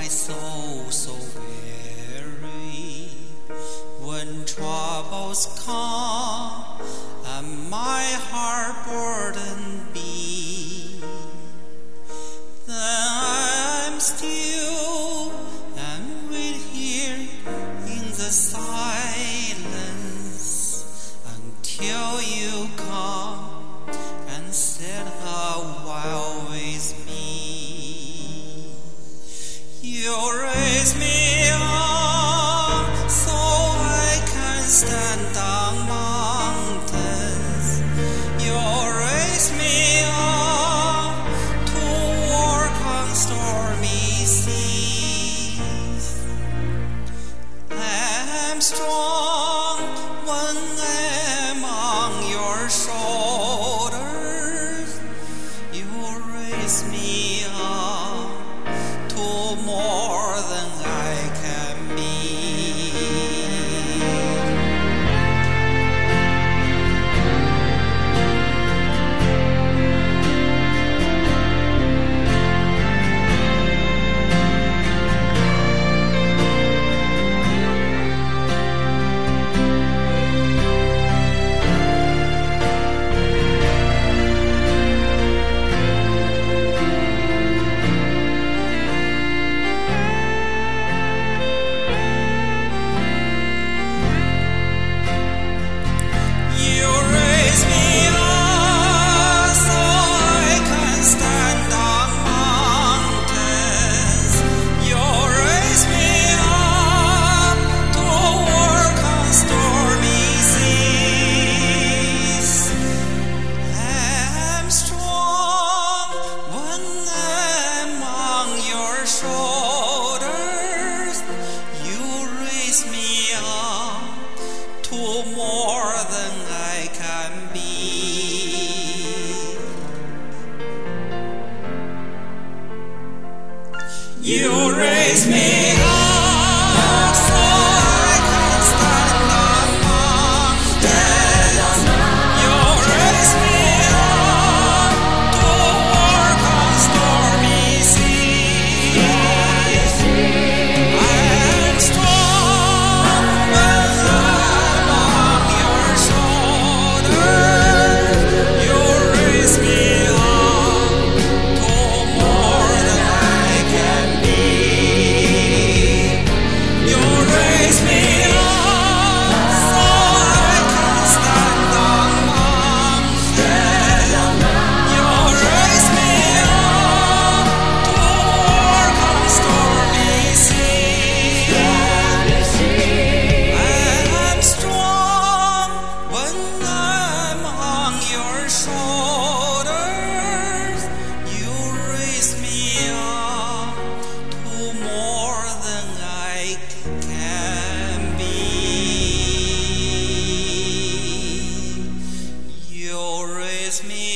my soul so weary. When troubles come and my heart burdened be, then I'm still and wait here in the silence until you come and sit a while with me. You raise me up so I can stand on mountains. You raise me up to walk on stormy seas. I'm strong when I'm on your shoulders. You raise me up to more than I can be. More than I can be. You raise me up so I can stand on mountains. You raise me up to walk on stormy seas. I'm strong when I'm on your shoulders. You raise me up to more than I can be. You raise me up so I can stand on mountains. You raise me up to walk on stormy seas. I'm strong when I'm on your shoulders. You raise me up to more than I can be. You raise me